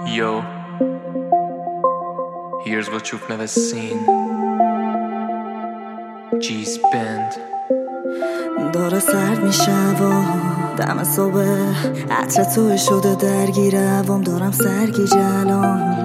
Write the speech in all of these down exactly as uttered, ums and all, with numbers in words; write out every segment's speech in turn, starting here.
Yo, here's what you've never seen. G's Band. داره سرد میشه و دم صبح عطر توی شده درگیر هوام، دارم سرگیجه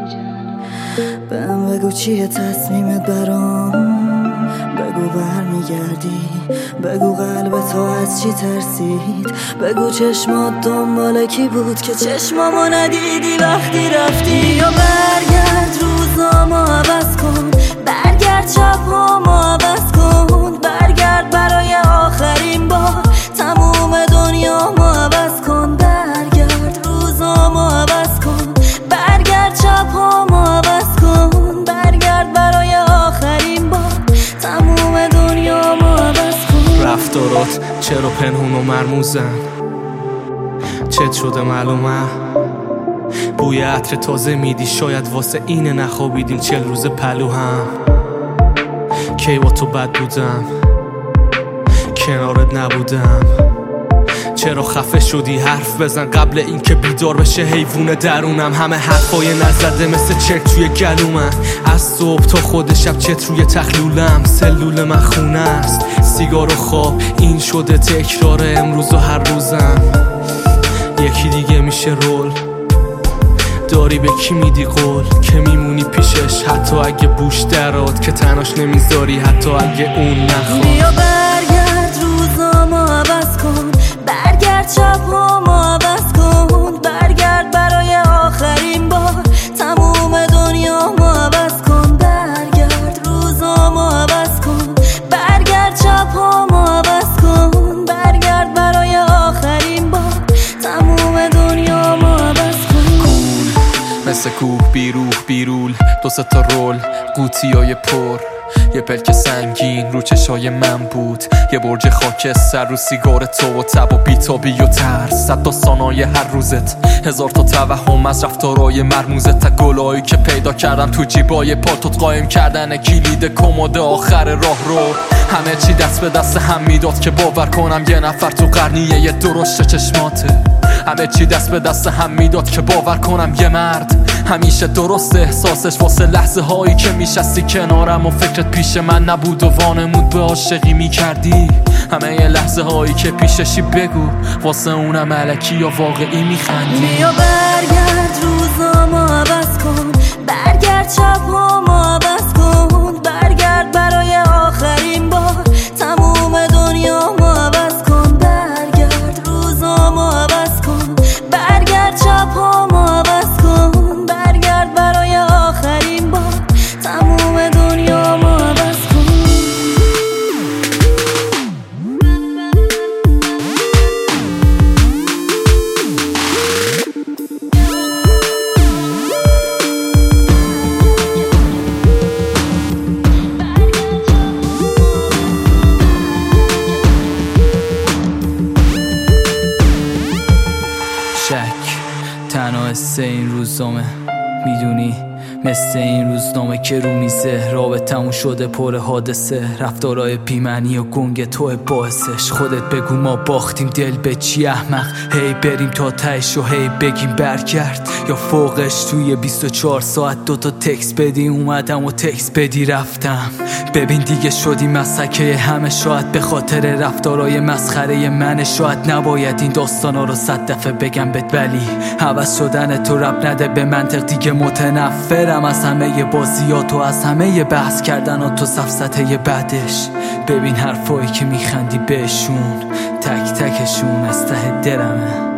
بهم بگو چیه تصمیمت برام، بگو برمیگردی، بگو قلب تو از چی ترسید، بگو چشمات دنبال کی بود که چشمامو ندیدی وقتی رفتی. یا برگرد روزامو عوض کن، برگرد شبهامو عوض کن، برگرد برای آخرین بار تموم دنیامو عوض کن، برگرد روزامو عوض کن، برگرد شبهامو عوض کن، برگرد برای آخرین بار تموم دنیامو عوض کن. رفتارات چرا پنهون و مرموزن، چت شده معلومه، بوی عطر تازه میدی، شاید واسه اینه نخوابیدیم چل روز پلو هم. کی با تو بد بودم، کنارت نبودم، چرا خفه شدی حرف بزن قبل اینکه بیدار بشه حیوون درونم. همه حرفای نزده مثل چرک توی گلومن، از صبح تا خود شب چت روی تخلولم، سلول من خونه است، سیگار و خواب این شده تکرار امروز و هر روزم. یکی دیگه میشه رول، داری به کی میدی قول که میمونی پیشش، حتی اگه بوش درات که تناش نمیذاری، حتی اگه اون نخواد. بیا برگرد روزامو عوض کن، برگرد شبهامو عوض کن، برگرد برای آخرین بار تموم دنیامو عوض کن، برگرد روزامو عوض کن، برگرد شبهامو عوض کن، برگرد برای آخرین بار تموم دنیامو عوض کن. کول مثل کوه بیروح بیرول، دو سه تا رول قوطیای پر، یه پلک سنگین رو چشای من بود، یه برج خاکستر رو سیگار تو و تب و بیتابی و ترس، صد داستانای هر روزت، هزار تا توهم از رفتارای مرموزت، تا گلایی که پیدا کردم تو جیبای پالتوت، قایم کردن کلید کمد آخر راه رو. همه چی دست به دست هم میداد که باور کنم یه نفر تو قرنیه یه درشت چشماته، همه چی دست به دست هم میداد که باور کنم یه مرد همیشه درست احساسش، واسه لحظه هایی که میشستی کنارم و فکرت پیش من نبود و وانمود به عاشقی میکردی. همه یه لحظه هایی که پیششی بگو واسه اونم الکی یا واقعی میخندی. بیا برگرد روزامو عوض کن، برگرد شبهامو عوض کن، برگرد برای آخرین بار تموم دنیامو عوض کن، برگرد روزامو عوض کن، برگرد شبهامو عوض کن، برگرد برای آخرین بار تموم دنیامو عوض کن. شک تنها حس این روزنامه، میدونی مثل این روزنامه که رو میزه، رابطمون شده پر حادثه، رفتارای بی‌معنی و گنگ تو باعثش. خودت بگو ما باختیم دل به چی احمق، هی بریم تا تهش و هی بگیم برگرد، یا فوقش توی بیست و چهار ساعت دوتا تکس بدی اومدم و تکس بدی رفتم. ببین دیگه شدی مسکه همه، شاید به خاطر رفتارای مسخره من، شاید نباید این داستانا رو صد دفعه بگم بهت، ولی عوض شدن تو رب نده به منطق، دیگه متنفرم از همه بازیات و از همه بحث کردن و تو سفسطه بعدش. ببین حرفایی که میخندی بهشون، تک تکشون از ته دلمه.